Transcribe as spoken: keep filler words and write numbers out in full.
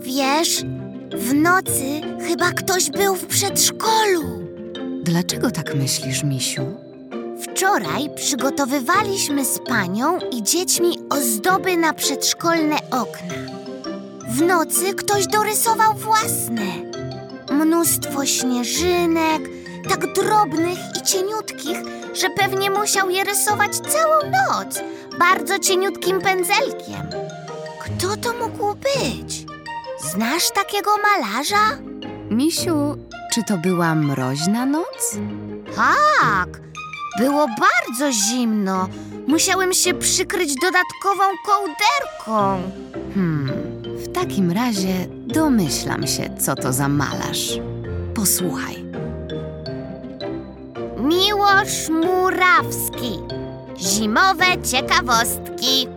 Wiesz, w nocy chyba ktoś był w przedszkolu. Dlaczego tak myślisz, misiu? Wczoraj przygotowywaliśmy z panią i dziećmi ozdoby na przedszkolne okna. W nocy ktoś dorysował własne. Mnóstwo śnieżynek, tak drobnych i cieniutkich, że pewnie musiał je rysować całą noc, bardzo cieniutkim pędzelkiem. Kto to mógł być? Znasz takiego malarza? Misiu, czy to była mroźna noc? Tak, było bardzo zimno. Musiałem się przykryć dodatkową kołderką. Hmm, w takim razie domyślam się, co to za malarz. Posłuchaj. Miłosz Murawski. Zimowe ciekawostki.